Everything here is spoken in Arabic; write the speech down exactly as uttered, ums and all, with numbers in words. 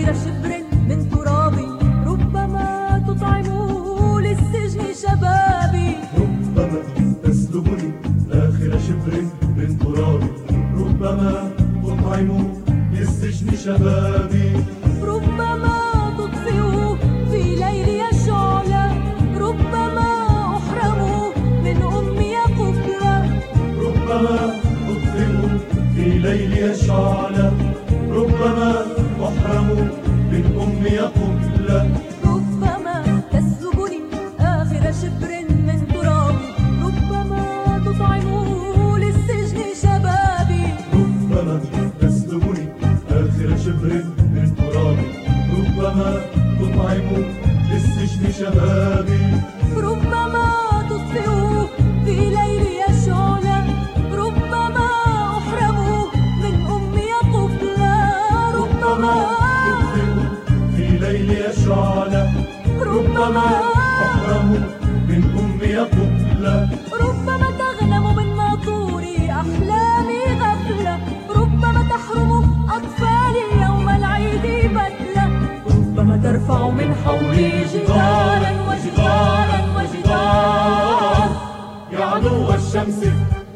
آخر شبر من ترابي، ربما تطعم للسجن شبابي. ربما تسلبني آخر شبر من ترابي، ربما تطعم للسجن شبابي. ربما تطفئ في ليلي شعلة، ربما أحرم من أمي قبلة. ربما تطفئ في ليلي شعلة، ربما أحرم من أمي قبلة. ربما تسلبني آخر شبر من ترابي، ربما تطعم للسجن شبابي. ربما تسلبني آخر شبر من ترابي، ربما تطعم للسجن شبابي. ربما تطفئ في ليلي شعلة، ربما أحرم من أمي قبلة. ربما تطفئ في ليلي شعلة، ربما أحرم من أمي قبلة. ربما تغنم من ناطور أحلامي غفلة، ربما تحرم أطفالي يوم العيد بدلة. ربما ترفع من حولي جدارا وجدارا وجدارا. يا عدو الشمس